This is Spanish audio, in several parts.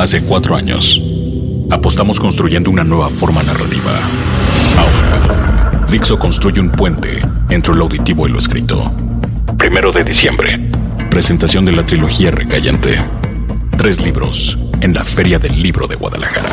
Hace 4 años, apostamos construyendo una nueva forma narrativa. Ahora, Dixo construye un puente entre lo auditivo y lo escrito. 1 de diciembre, presentación de la trilogía Recallante. 3 libros en la Feria del Libro de Guadalajara.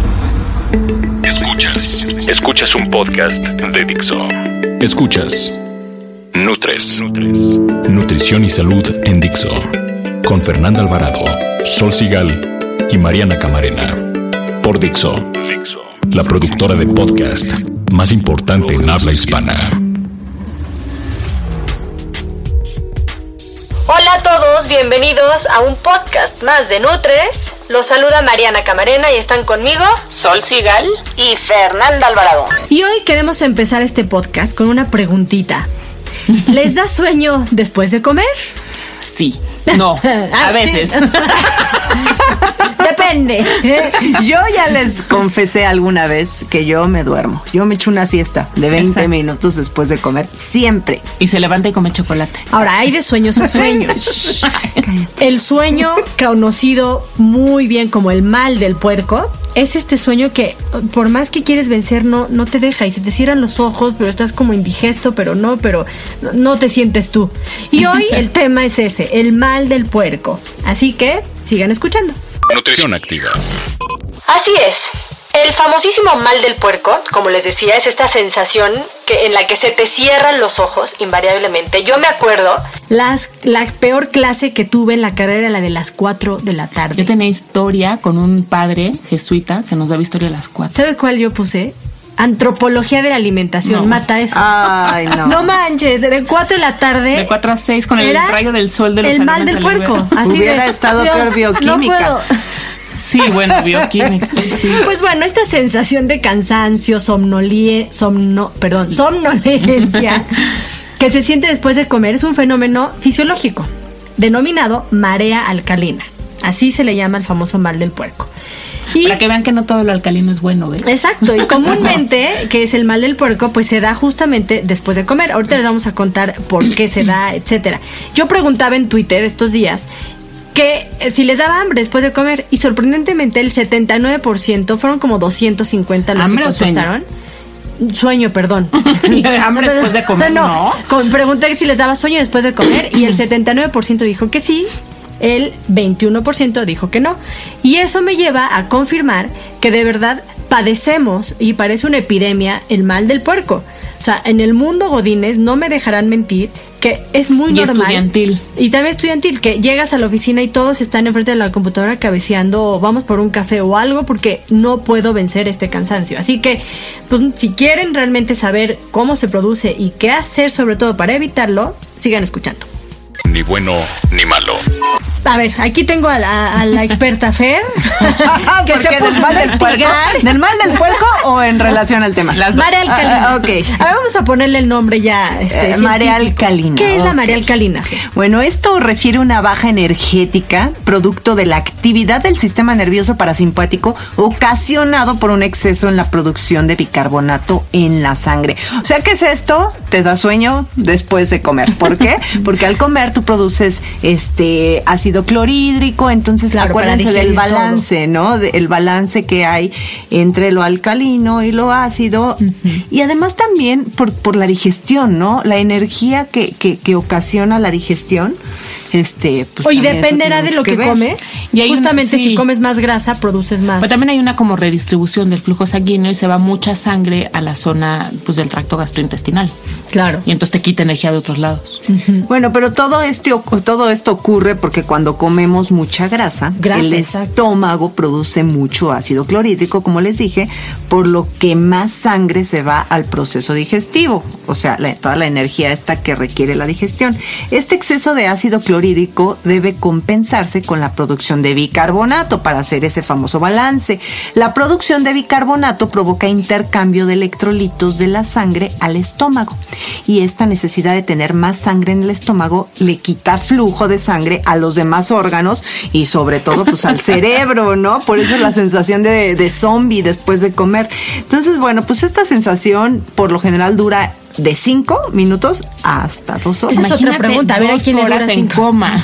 Escuchas un podcast de Dixo. Escuchas Nutres. Nutrición y salud en Dixo. Con Fernanda Alvarado, Sol Sigal y Mariana Camarena. Por Dixo, la productora de podcast más importante en habla hispana. Hola a todos, bienvenidos a un podcast más de Nutres. Los saluda Mariana Camarena y están conmigo Sol Sigal y Fernanda Alvarado. Y hoy queremos empezar este podcast con una preguntita. ¿Les da sueño después de comer? Sí. No, a veces. Depende. Yo ya les confesé alguna vez que yo me duermo. Yo me echo una siesta de 20 minutos después de comer, siempre. Y se levanta y come chocolate. Ahora, hay de sueños a sueños. El sueño, conocido muy bien como el mal del puerco, es este sueño que por más que quieres vencer no te deja y se te cierran los ojos, pero estás como indigesto, pero no te sientes tú. Y hoy el tema es ese, el mal del puerco. Así que sigan escuchando. Nutrición activa. Así es. El famosísimo mal del puerco, como les decía, es esta sensación en la que se te cierran los ojos invariablemente. Yo me acuerdo, la peor clase que tuve en la carrera era la de las 4 de la tarde. Yo tenía historia con un padre jesuita que nos daba historia a las 4. ¿Sabes cuál yo puse? Antropología de la alimentación, No. Mata eso. Ay, no. No manches, de 4 de la tarde. De 4 a 6 con el rayo del sol de los el mal del alimentos puerco. del Así Hubiera Dios, estado peor bioquímica. No puedo. Sí, bueno, bioquímica. Sí. Pues bueno, esta sensación de cansancio, somnolencia que se siente después de comer es un fenómeno fisiológico denominado marea alcalina. Así se le llama el famoso mal del puerco. Y Para que vean que no todo lo alcalino es bueno, ¿ves? exacto, y comúnmente, que es el mal del puerco, pues se da justamente después de comer. Ahorita les vamos a contar por qué se da, etcétera. Yo preguntaba en Twitter estos días que si les daba hambre después de comer, y sorprendentemente el 79%, fueron como 250 los ¿Hambre que o sueño? contestaron. Sueño, perdón. Hambre después de comer, ¿no? Pregunté si les daba sueño después de comer y el 79% dijo que sí. El 21% dijo que no. Y eso me lleva a confirmar que de verdad padecemos, y parece una epidemia, el mal del puerco. O sea, en el mundo godines no me dejarán mentir que es muy normal. Estudiantil. Y también estudiantil, que llegas a la oficina y todos están enfrente de la computadora cabeceando o vamos por un café o algo porque no puedo vencer este cansancio. Así que, pues, si quieren realmente saber cómo se produce y qué hacer sobre todo para evitarlo, sigan escuchando. Ni bueno ni malo. A ver, aquí tengo a la experta Fer, que se Porque puso del mal a del puerco. investigar. ¿Del mal del puerco o en relación al tema? Las dos. Marea alcalina. Ok. A ver, vamos a ponerle el nombre ya. Marea científico. alcalina. ¿Qué es la Ok. marea alcalina? Bueno, esto refiere a una baja energética producto de la actividad del sistema nervioso parasimpático ocasionado por un exceso en la producción de bicarbonato en la sangre. O sea, ¿qué es esto? Te da sueño después de comer. ¿Por qué? Porque al comer tú produces ácido clorhídrico, entonces Claro, para acuérdense del digerir balance, ¿no? El balance que hay entre lo alcalino y lo ácido. Y además también por la digestión, ¿no? La energía que ocasiona la digestión. Pues Oye, también eso dependerá tiene de lo mucho que ver. comes. Y hay Justamente sí. si comes más grasa, produces más. Pero también hay una como redistribución del flujo sanguíneo y se va mucha sangre a la zona pues del tracto gastrointestinal. Claro. Y entonces te quita energía de otros lados. Bueno, pero todo esto ocurre porque cuando comemos mucha grasa, el exacto. estómago produce mucho ácido clorhídrico, como les dije, por lo que más sangre se va al proceso digestivo, o sea, toda la energía esta que requiere la digestión. Este exceso de ácido clorhídrico debe compensarse con la producción de bicarbonato para hacer ese famoso balance. La producción de bicarbonato provoca intercambio de electrolitos de la sangre al estómago, y esta necesidad de tener más sangre en el estómago le quita flujo de sangre a los demás órganos y sobre todo pues al cerebro, ¿no? Por eso la sensación de zombie después de comer. Entonces, bueno, pues esta sensación por lo general dura de 5 minutos hasta 2 horas. Esa es otra pregunta. A ver, ¿a quién le dura en coma?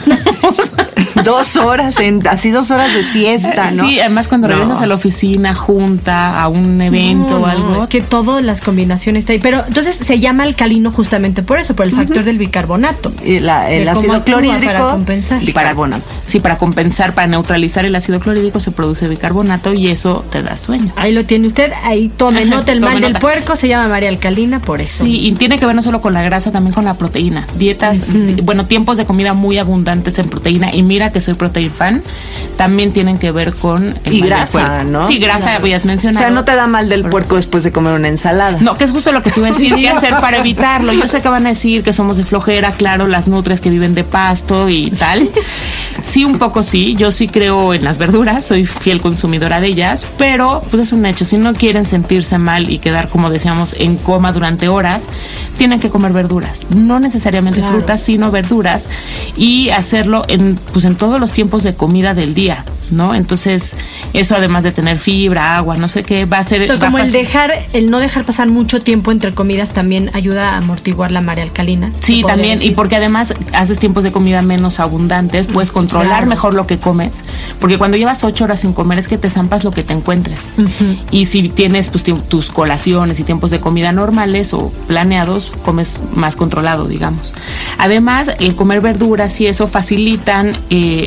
2 horas, así 2 horas de siesta, ¿no? Sí, además cuando regresas a la oficina, junta, a un evento o algo. Es que todas las combinaciones está ahí. Pero entonces se llama alcalino justamente por eso, por el factor del bicarbonato. Y el ácido clorhídrico. Para compensar. Bicarbonato. Sí, para compensar, para neutralizar el ácido clorhídrico se produce bicarbonato y eso te da sueño. Ahí lo tiene usted, ahí tome nota, el mal del puerco se llama María Alcalina por eso. Sí, y tiene que ver no solo con la grasa, también con la proteína. Dietas, tiempos de comida muy abundantes en proteína, y mira que soy protein fan, también tienen que ver con el mal grasa, del puerco. ¿no? Sí, grasa, habías mencionado. O sea, no te da mal del puerco después de comer una ensalada. No, que es justo lo que te iba a decir, qué hacer para evitarlo. Yo sé que van a decir que somos de flojera, claro, las nutrias que viven de pasto y tal. Sí, un poco sí, yo sí creo en las verduras, soy fiel consumidora de ellas, pero pues es un hecho, si no quieren sentirse mal y quedar, como decíamos, en coma durante horas, tienen que comer verduras, no necesariamente frutas, sino verduras, y hacerlo en todos los tiempos de comida del día, ¿no? Entonces, eso además de tener fibra, agua, no sé qué, va a ser... como el no dejar pasar mucho tiempo entre comidas también ayuda a amortiguar la marea alcalina. Sí, también, y porque además haces tiempos de comida menos abundantes, puedes controlar mejor lo que comes, porque cuando llevas 8 horas sin comer es que te zampas lo que te encuentres. Y si tienes pues tus colaciones y tiempos de comida normales o planeados, comes más controlado, digamos. Además, el comer verduras y eso facilitan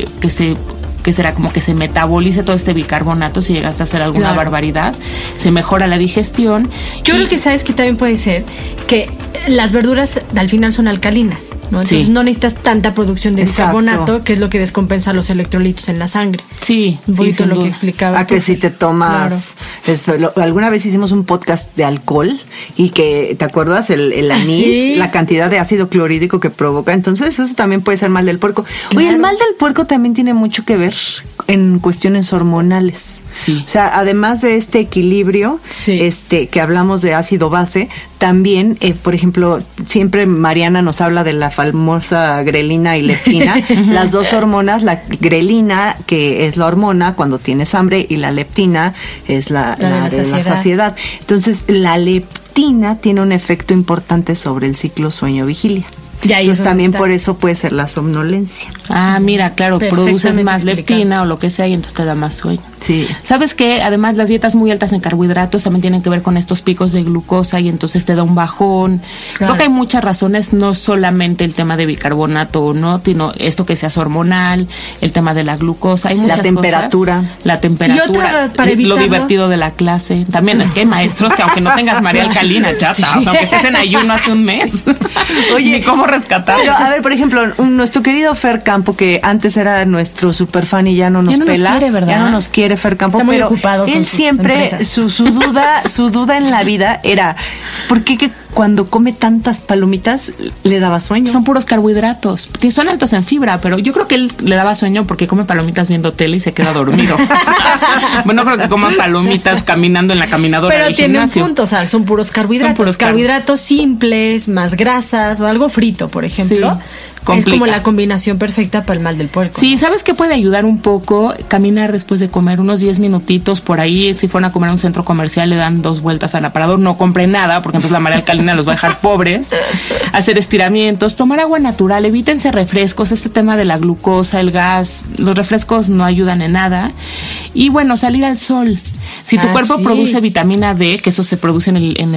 que será como que se metabolice todo este bicarbonato si llegaste a hacer alguna barbaridad, se mejora la digestión. Yo creo que sabes que también puede ser que las verduras al final son alcalinas, ¿no? Entonces no necesitas tanta producción de bicarbonato, que es lo que descompensa los electrolitos en la sangre. Sí, un poquito lo que explicaba. Que si te tomas... alguna vez hicimos un podcast de alcohol y que, ¿te acuerdas? El anís, la cantidad de ácido clorhídrico que provoca. Entonces eso también puede ser mal del puerco. Oye, el mal del puerco también tiene mucho que ver en cuestiones hormonales. Sí. O sea, además de este equilibrio, que hablamos de ácido base, también, por ejemplo, siempre Mariana nos habla de la famosa grelina y leptina. Las dos hormonas, la grelina, que es la hormona cuando tienes hambre, y la leptina es la de la saciedad. Entonces, la leptina tiene un efecto importante sobre el ciclo sueño-vigilia. Entonces también por eso puede ser la somnolencia. Ah, mira, claro, produces más leptina o lo que sea y entonces te da más sueño. Sí. ¿Sabes qué? Además, las dietas muy altas en carbohidratos también tienen que ver con estos picos de glucosa y entonces te da un bajón. Creo que hay muchas razones, no solamente el tema de bicarbonato, ¿no? Sino esto que seas hormonal, el tema de la glucosa, hay muchas cosas. La temperatura, lo divertido de la clase. También es que hay maestros que aunque no tengas María Alcalina, chata, o sea, aunque estés en ayuno hace un mes. Oye, ¿cómo rescatar? Pero, a ver, por ejemplo, nuestro querido Fer Campo, que antes era nuestro super fan y ya no nos pela, quiere, ¿verdad? Ya no nos quiere Fer Campo, está pero él siempre, su duda en la vida era, ¿por qué cuando come tantas palomitas le daba sueño? Son puros carbohidratos, son altos en fibra, pero yo creo que él le daba sueño porque come palomitas viendo tele y se queda dormido. Bueno, creo que coma palomitas caminando en la caminadora del gimnasio. Pero tiene un punto, o sea, son puros carbohidratos. Carbohidratos simples, más grasas o algo frito, por ejemplo. Es como la combinación perfecta para el mal del puerco. Sí, ¿sabes qué puede ayudar un poco? Caminar después de comer unos 10 minutitos por ahí. Si fueron a comer a un centro comercial, le dan 2 vueltas al aparador. No compren nada, porque entonces la María Alcalina los va a dejar pobres. Hacer estiramientos, tomar agua natural, evítense refrescos. Este tema de la glucosa, el gas, los refrescos no ayudan en nada. Y bueno, salir al sol. Si tu cuerpo produce vitamina D, que eso se produce en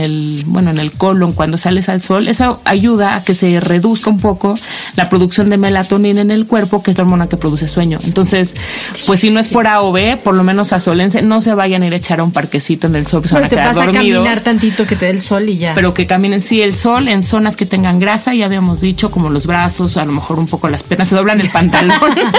el colon cuando sales al sol, eso ayuda a que se reduzca un poco la producción de melatonina en el cuerpo, que es la hormona que produce sueño. Entonces, pues si no es por A o B, por lo menos asólense, no se vayan a ir a echar a un parquecito en el sol, se van a quedar dormidos. A caminar tantito que te dé el sol y ya. Pero que caminen, el sol en zonas que tengan grasa, ya habíamos dicho, como los brazos, a lo mejor un poco las piernas, se doblan el pantalón.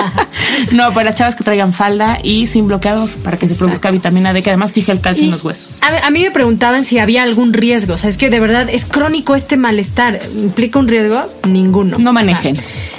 No, pues las chavas que traigan falda y sin bloqueador, para que se produzca vitamina D, que además fija el calcio en los huesos. A mí me preguntaban si había algún riesgo. O sea, es que de verdad es crónico este malestar. ¿Implica un riesgo? Ninguno. No manejen.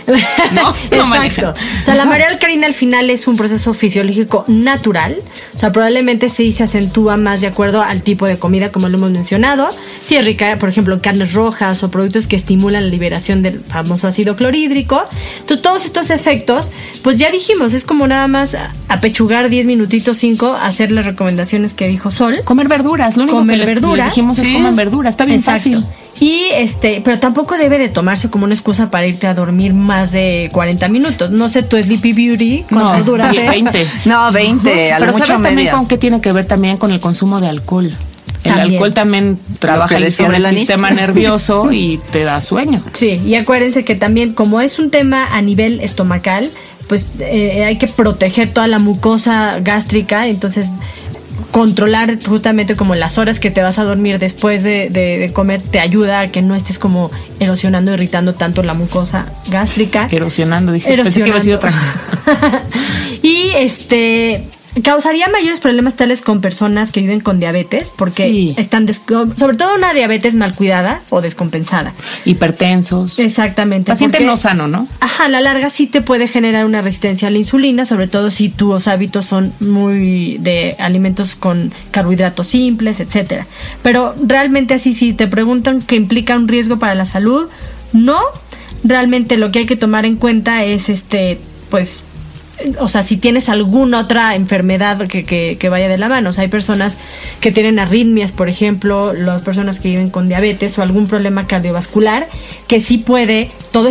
No manejen. O sea, la María Alcalina al final es un proceso fisiológico natural. O sea, probablemente sí se acentúa más de acuerdo al tipo de comida, como lo hemos mencionado. Si es rica, por ejemplo, en carnes rojas o productos que estimulan la liberación del famoso ácido clorhídrico. Entonces, todos estos efectos, pues ya dijimos, es como nada más apechugar 10 minutitos, 5, hacer las recomendaciones que dijo Sol. Comer verduras, lo único que les dijimos es comer verduras, está bien fácil. Y pero tampoco debe de tomarse como una excusa para irte a dormir más de 40 minutos. No sé, tu Sleepy Beauty, ¿cuánto dura? 20. No, 20, a lo Pero mucho ¿sabes también media. con qué tiene que ver también con el consumo de alcohol? El alcohol también trabaja ahí sobre el sistema nervioso y te da sueño. Sí, y acuérdense que también como es un tema a nivel estomacal, pues hay que proteger toda la mucosa gástrica, entonces controlar justamente como las horas que te vas a dormir después de comer te ayuda a que no estés como erosionando, irritando tanto la mucosa gástrica. Erosionando, dije. Pensé que iba a ser otra cosa. Y causaría mayores problemas tales con personas que viven con diabetes, porque están sobre todo una diabetes mal cuidada o descompensada. Hipertensos. Exactamente. Paciente no sano, ¿no? Ajá, a la larga sí te puede generar una resistencia a la insulina, sobre todo si tus hábitos son muy de alimentos con carbohidratos simples, etcétera. Pero realmente así, si te preguntan que implica un riesgo para la salud, no. Realmente lo que hay que tomar en cuenta es pues, o sea, si tienes alguna otra enfermedad que vaya de la mano. O sea, hay personas que tienen arritmias, por ejemplo, las personas que viven con diabetes o algún problema cardiovascular, que sí puede todo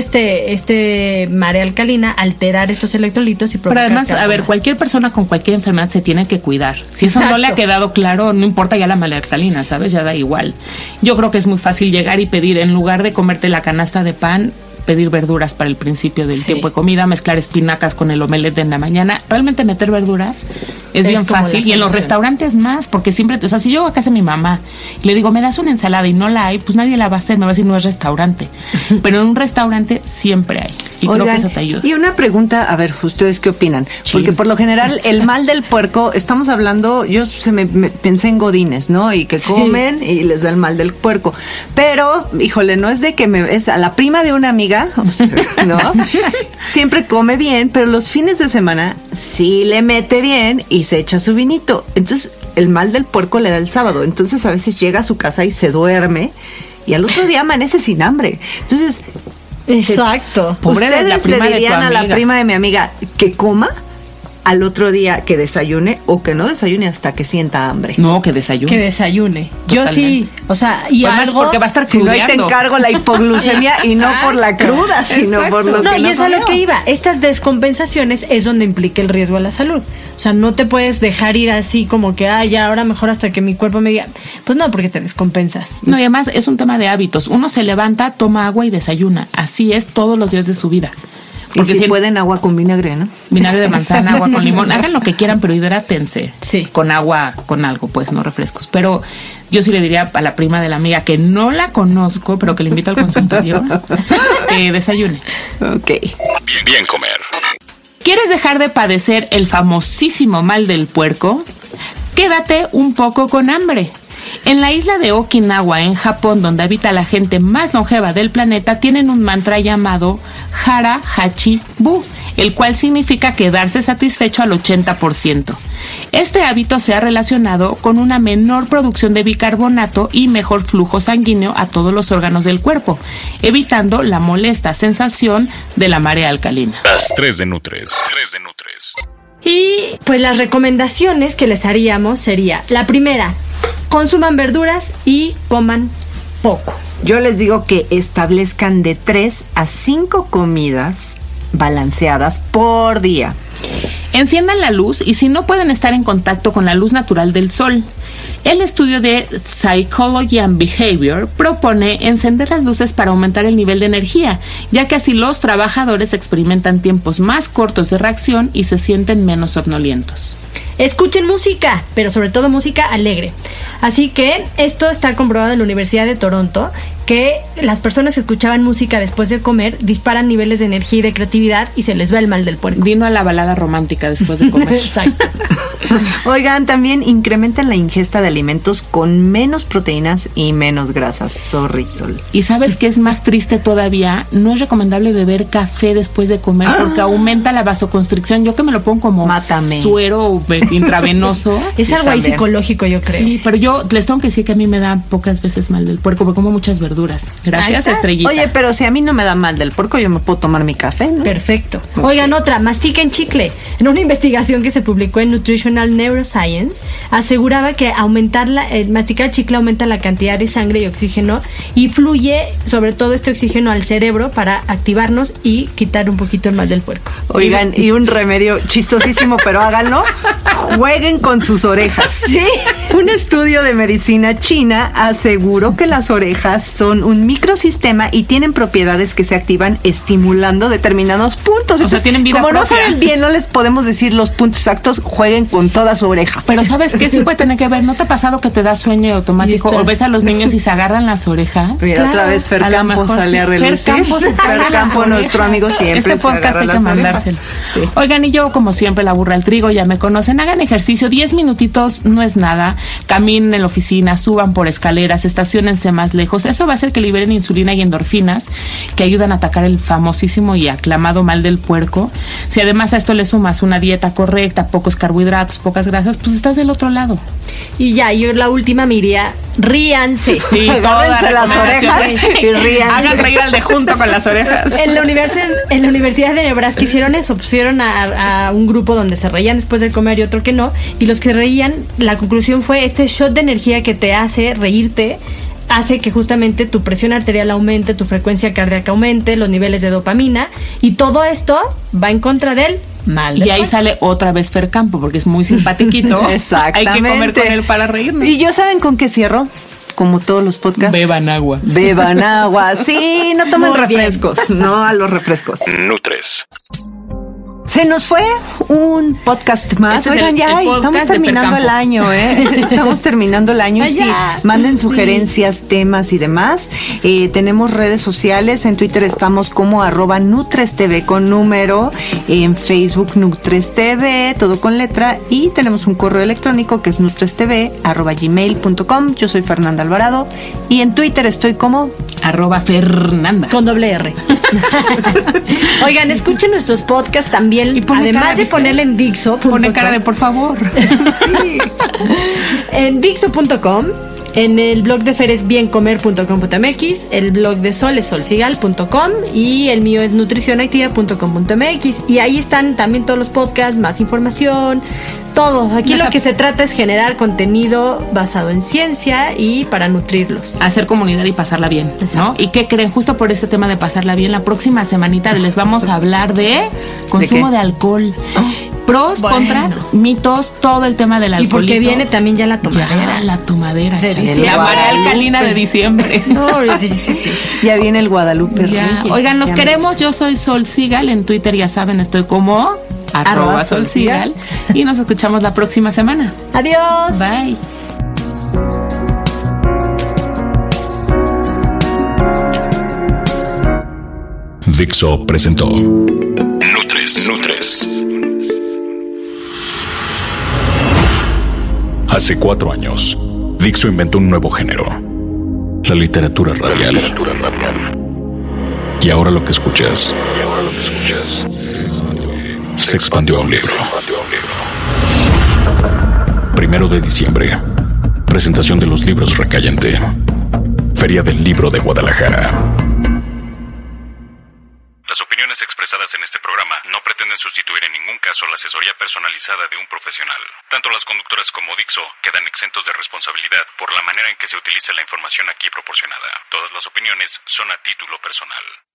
marea alcalina alterar estos electrolitos y provocar. Pero además, a ver, cualquier persona con cualquier enfermedad se tiene que cuidar. Si eso no le ha quedado claro, no importa ya la marea alcalina, ¿sabes? Ya da igual. Yo creo que es muy fácil llegar y pedir, en lugar de comerte la canasta de pan, pedir verduras para el principio del tiempo de comida, mezclar espinacas con el omelette en la mañana. Realmente meter verduras es bien fácil. Y en los restaurantes más, porque siempre, o sea, si yo voy a casa de mi mamá y le digo, me das una ensalada y no la hay, pues nadie la va a hacer, me va a decir, no es restaurante. Pero en un restaurante siempre hay. Y creo que eso te ayuda. Y una pregunta, a ver, ¿ustedes qué opinan? Sí. Porque por lo general, el mal del puerco, estamos hablando, yo me pensé en godines, ¿no? Y que comen y les da el mal del puerco. Pero, híjole, no es de que es a la prima de una amiga, o sea, ¿no? Siempre come bien, pero los fines de semana sí le mete bien y se echa su vinito. Entonces, el mal del puerco le da el sábado. Entonces, a veces llega a su casa y se duerme y al otro día amanece sin hambre. Entonces, exacto. ¿Ustedes le dirían a la prima de mi amiga que coma al otro día, que desayune o que no desayune hasta que sienta hambre? No, que desayune. Que desayune. Totalmente. Yo sí, o sea, y pues algo... porque va a estar si no, ahí te encargo la hipoglucemia y no por la cruda, sino por lo que no, y es a lo que iba. Estas descompensaciones es donde implica el riesgo a la salud. O sea, no te puedes dejar ir así como que, ya ahora mejor hasta que mi cuerpo me diga. Pues no, porque te descompensas. No, y además es un tema de hábitos. Uno se levanta, toma agua y desayuna. Así es todos los días de su vida. Porque si pueden, agua con vinagre, ¿no? Vinagre de manzana, agua con limón. Hagan lo que quieran, pero hidrátense. Sí. Con agua, con algo, pues, no refrescos. Pero yo sí le diría a la prima de la amiga, que no la conozco, pero que le invito al consultorio, que desayune. Ok. Bien comer. ¿Quieres dejar de padecer el famosísimo mal del puerco? Quédate un poco con hambre. En la isla de Okinawa, en Japón, donde habita la gente más longeva del planeta, tienen un mantra llamado Hara Hachi Bu, el cual significa quedarse satisfecho al 80%. Este hábito se ha relacionado con una menor producción de bicarbonato y mejor flujo sanguíneo a todos los órganos del cuerpo, evitando la molesta sensación de la marea alcalina. Las 3 de Nutres. Y pues las recomendaciones que les haríamos sería, la primera, consuman verduras y coman poco. Yo les digo que establezcan de 3 a 5 comidas balanceadas por día. Enciendan la luz y si no pueden estar en contacto con la luz natural del sol. El estudio de Psychology and Behavior propone encender las luces para aumentar el nivel de energía, ya que así los trabajadores experimentan tiempos más cortos de reacción y se sienten menos somnolientos. Escuchen música, pero sobre todo música alegre. Así que esto está comprobado en la Universidad de Toronto, que las personas que escuchaban música después de comer disparan niveles de energía y de creatividad y se les va el mal del puerco. Vino a la balada romántica después de comer. Exacto. Oigan, también incrementan la ingesta de alimentos con menos proteínas y menos grasas. Sorry, Sol. Y ¿sabes qué es más triste todavía? No es recomendable beber café después de comer porque aumenta la vasoconstricción. Yo que me lo pongo como suero intravenoso. Es algo ahí psicológico, yo creo. Sí, pero yo les tengo que decir que a mí me da pocas veces mal del puerco porque como muchas verduras. Gracias, Estrellita. Oye, pero si a mí no me da mal del puerco, yo me puedo tomar mi café, ¿no? Perfecto. Okay. Oigan, otra, mastiquen chicle. En una investigación que se publicó en Nutrition International Neuroscience aseguraba que masticar chicle aumenta la cantidad de sangre y oxígeno y fluye sobre todo este oxígeno al cerebro para activarnos y quitar un poquito el mal del puerco. Oigan, y un remedio chistosísimo, pero háganlo, jueguen con sus orejas. Sí. Un estudio de medicina china aseguró que las orejas son un microsistema y tienen propiedades que se activan estimulando determinados puntos. O sea, tienen vida como propia. No saben bien, no les podemos decir los puntos exactos, jueguen con toda su oreja. Pero ¿sabes qué? Sí puede tener que ver. ¿No te ha pasado que te da sueño automático o ves a los niños y se agarran las orejas? Mira, claro, otra vez Fer Campos sale a relucir. Fer Campos, nuestro amigo, siempre este podcast hay que mandárselo. Sí. Oigan, y yo, como siempre, la burra al trigo, ya me conocen. Hagan ejercicio, 10 minutitos no es nada. Caminen en la oficina, suban por escaleras, estaciónense más lejos. Eso va a hacer que liberen insulina y endorfinas que ayudan a atacar el famosísimo y aclamado mal del puerco. Si además a esto le sumas una dieta correcta, pocos carbohidratos, pocas grasas, pues estás del otro lado. Y ya, yo la última me iría, ríanse. Sí, agárrense las orejas y ríanse. Hagan reír al de junto con las orejas. En la Universidad de Nebraska hicieron eso, pusieron a un grupo donde se reían después de comer y otro que no, y los que reían, la conclusión fue este shot de energía que te hace reírte, hace que justamente tu presión arterial aumente, tu frecuencia cardíaca aumente, los niveles de dopamina, y todo esto va en contra del mal del Y ahí puerco. sale otra vez Fer Campo, porque es muy simpatiquito. Exactamente. Hay que comer con él para reírnos. ¿Y yo saben con qué cierro? Como todos los podcasts. Beban agua. Beban agua. Sí, no tomen refrescos. No a los refrescos. Nutres. Se nos fue un podcast más. Este es Oigan, el ya podcast estamos de terminando Fer el Campo. año, ¿eh? Estamos terminando el año. Y sí, Ya. manden sugerencias, temas y demás. Tenemos redes sociales. En Twitter estamos como @NutresTV con número. En Facebook NutresTV, todo con letra. Y tenemos un correo electrónico que es nutrestv@gmail.com. Yo soy Fernanda Alvarado. Y en Twitter estoy como @Fernanda. Con doble R. Oigan, escuchen nuestros podcasts también. Y pone Además cara, de ¿viste? ponerle en Dixo.com. Pone cara de por favor. Sí. En Dixo.com. En el blog de Fer es biencomer.com.mx. El blog de Sol es solsigal.com. Y el mío es nutricionactiva.com.mx. Y ahí están también todos los podcasts, más información, todo. Aquí lo que se trata es generar contenido basado en ciencia y para nutrirlos. Hacer comunidad y pasarla bien, ¿no? Exacto. ¿Y qué creen? Justo por este tema de pasarla bien, la próxima semanita les vamos a hablar de consumo qué? de alcohol. Pros, Bueno. contras, mitos, todo el tema del Y alcohol. porque viene también ya la tomadera. la tomadera. De chale. diciembre. La marea alcalina de diciembre. No, sí, sí, sí. ya viene el Guadalupe Ya. Reyes. Oigan, los Ya. queremos. Yo soy Sol Sigal. En Twitter, ya saben, estoy como @Sol Sigal. Y nos escuchamos la próxima semana. Adiós. Bye. Dixo presentó Nutres. Hace 4 años, Dixo inventó un nuevo género, la literatura radial. Y ahora lo que escuchas se expandió a un libro. 1 de diciembre, presentación de los libros Recayente, Feria del Libro de Guadalajara. Las opiniones expresadas en este programa no pretenden sustituir en ningún caso la asesoría personalizada de un profesional. Tanto las conductoras como Dixo quedan exentos de responsabilidad por la manera en que se utiliza la información aquí proporcionada. Todas las opiniones son a título personal.